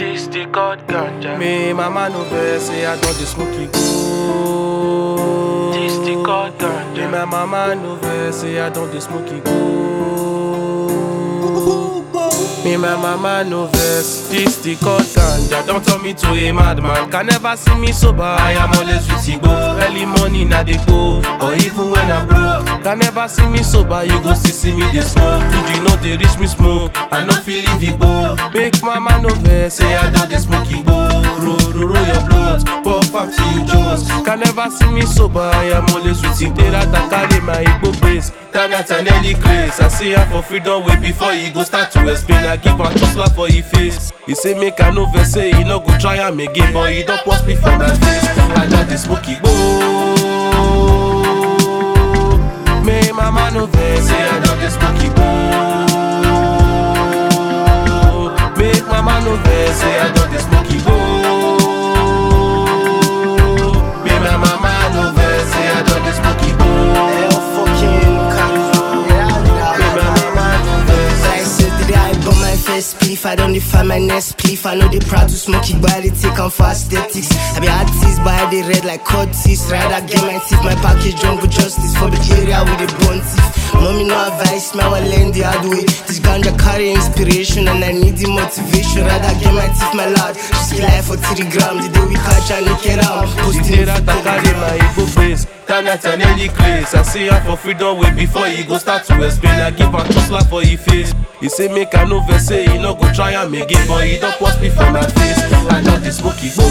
This the God ganja. Me mama no vex say I don't dey smoke it go. This the God ganja. Me my mama no vex say I don't dey smoke it go. Me my mama no vex. This the God ganja. Don't turn me to a madman. Can never see me sober. I am always with Igbo. Early morning I dey go, or even when I'm broke. Can never see me sober. You go still see me dey smoke. If you know they reach me smoke, I no feel leave Igbo. Make mama no vex say I don't dey smoke Igbo. Roll your blood, pop up to you Jones. Can never see me sober. I am always with Igbo. That I carry my Igbo face. That an early grace. I see her for freedom way before he go start to explain. I give her just laugh for his face. He say make I no vex say he no go try am again, but he don't post me for my face. I just dey smoke Igbo. Me mama no vex say I don't dey smoke Igbo. Make mama no vex say I don't dey smoke Igbo. Me my mama no vex say I don't dey smoke Igbo. Spliff, I don't define my next spliff. I know they proud to smoke it, but I take on for aesthetics. I be artist, but I they red like Curtis. Rather get my teeth, my package jungle justice for the area with the blunt teeth. Mommy no advice, me I will learn the hard way. This ganja carry inspiration and I need the motivation. Rather get my teeth, my lord. Just life for 3 grams. The day we catch and look it out. Posting that I carry my Igbo face. That an early grace. I see her for freedom way before he go start to explain. I give her just laugh for his face. He say make I no vex say he no go try am again, but he don't post me for my face. I just dey smoke Igbo.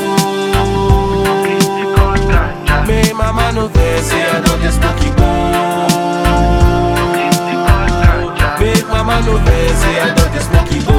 Me mama no vex say I don't dey smoke Igbo. Make mama no vex say I don't dey smoke Igbo.